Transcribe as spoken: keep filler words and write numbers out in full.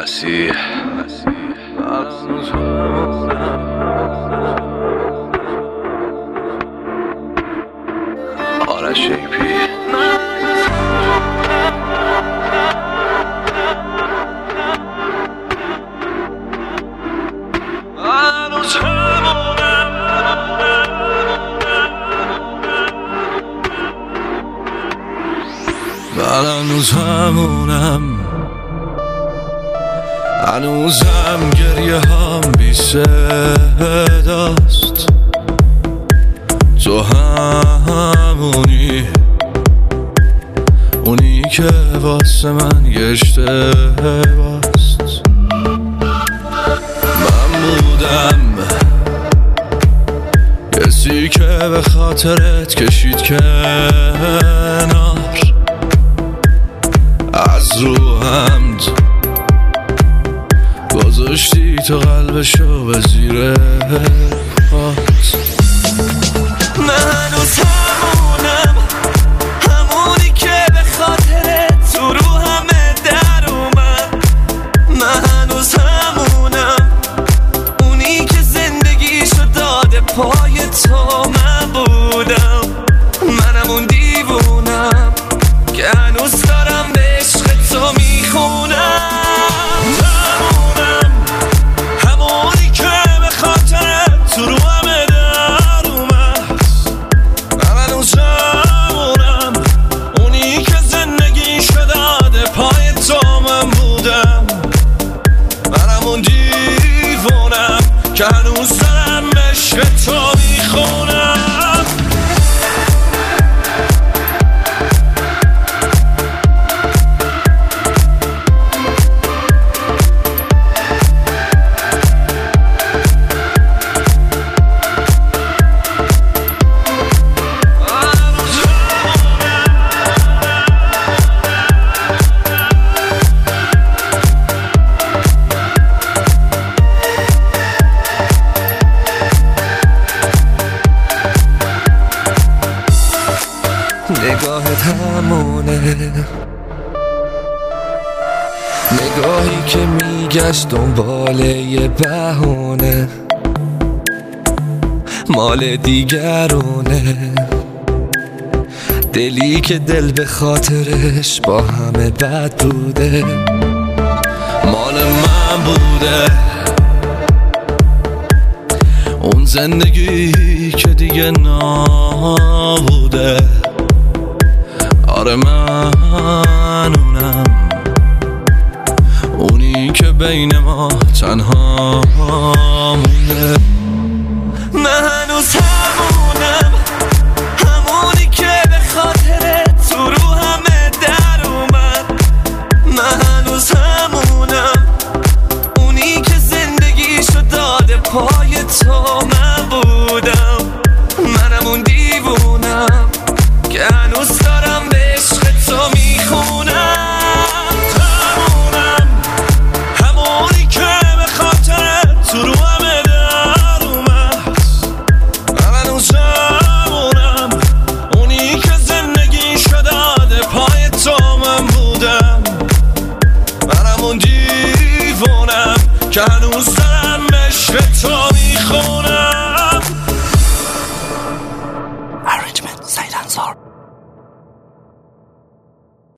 مسیح آرش شیپی من هنوز همونم، هنوزم گریه هم بی صداست. تو همونی، اونی که واسه من یه اشتباست. من بودم کسی که به خاطرت کشید کنار، از رو حمد گذاشتی تو قلبشو به زیر پات. من هنوز همونم، همونی که به خاطرت تو رو همه در اومد. من هنوز همونم، اونی که زندگیشو داده پای تو. من بودم، منم اون دیوونم که هنوز دارم به عشق تو میخونم. همونم، همونی که به خاطرت تو رو همه در اومد. من هنوز همونم، اونی که زندگیشو داده پای تو. من بودم، منم اون دیوونم که هنوز دارم به عشق تو میخونم. نگاهت همونه، نگاهی که میگشت دنبال یه بهونه، مال دیگرونه. دلی که دل به خاطرش با همه بد بوده، مال من بوده. اون زندگی که دیگه نابوده. آره من اونم، اونی که بین ما تنها مونده. من هنوز همونم، همونی که به خاطرت تو رو همه در اومد. من هنوز همونم، اونی که زندگیشو داده پای تو. من بودم، منم اون دیوونم که هنوز دارم به عشق تو میخونم. همونم، همونی که به خاطرت تو رو همه در اومد. من هنوز همونم، اونی که زندگیشو داده پای تو. من بودم، منم اون دیوونم که هنوز دارم به عشق تو میخونم. Arrangement, Said Ansar.